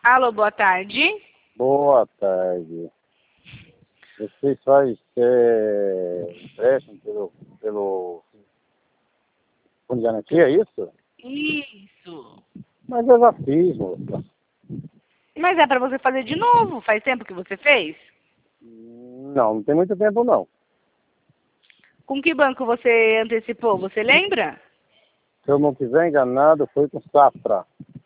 Alô, boa tarde. Boa tarde. Vocês fazem empréstimo pelo Fundo de Garantia, é isso? Isso. Mas eu já fiz, moça. Mas é pra você fazer de novo. Faz tempo que você fez? Não tem muito tempo não. Com que banco você antecipou? Você lembra? Se eu não estiver enganado, foi com Safra.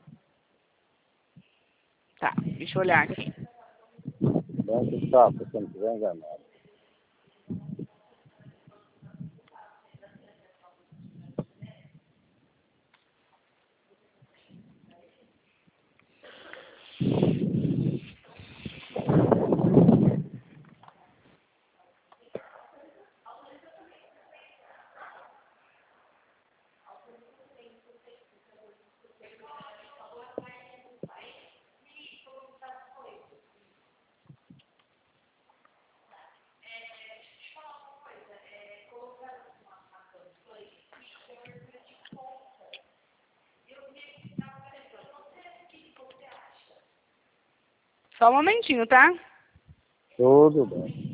Tá, deixa eu olhar aqui. Banco Safra, se eu não estiver enganado. Só um momentinho, tá? Tudo bem.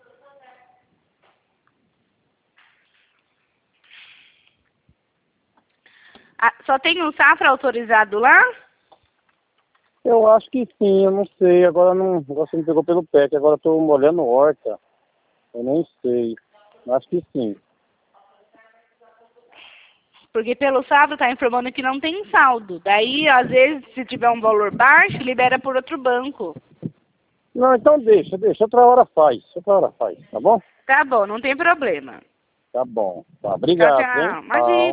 Ah, só tem um Safra autorizado lá? Eu acho que sim, eu não sei. Agora você me pegou pelo pé, que agora eu estou molhando horta. Eu nem sei. Acho que sim. Porque pelo Safra tá informando que não tem saldo. Daí, às vezes, se tiver um valor baixo, libera por outro banco. Não, então deixa. Outra hora faz, tá bom? Tá bom, não tem problema. Tá bom. Tá, Tchau, obrigado, hein? tchau. Tchau. Imagina.